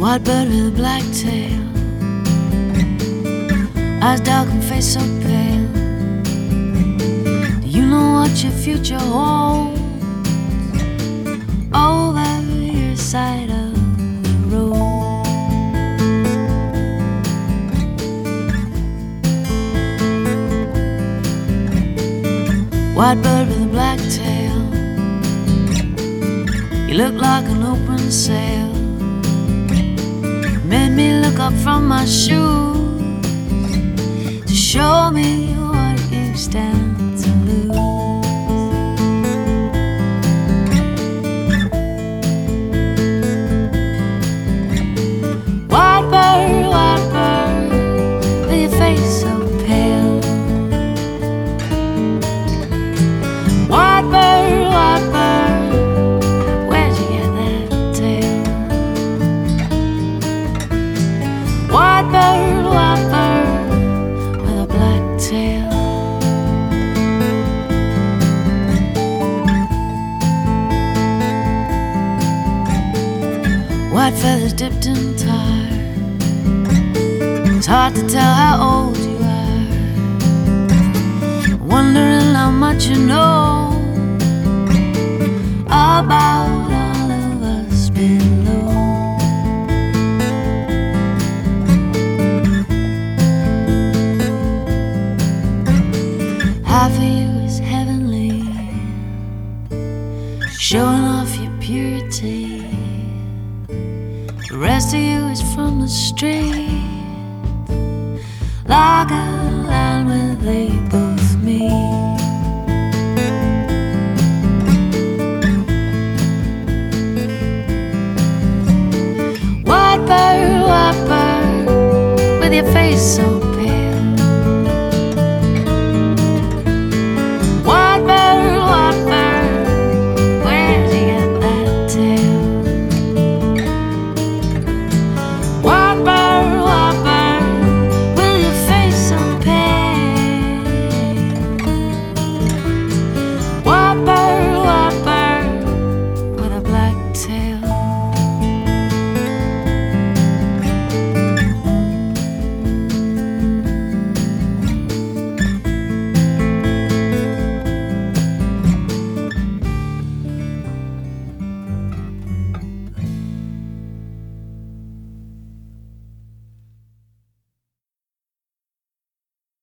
White bird with a black tail, eyes dark and face so pale. Do you know what your future holds over your side of the road? White bird with a black tail, you look like an open sail. Made me look up from my shoes to show me what you stand to lose. White bird, with your face so pale. White bird, where'd you get that tail? White bird, with a black tail. White feathers dipped in tar, it's hard to tell how old you are. Wondering how much you know about all of us below. Half of you is heavenly, showing off your purity. The rest of you is from the street, like a line where they both meet. White bird, with your face so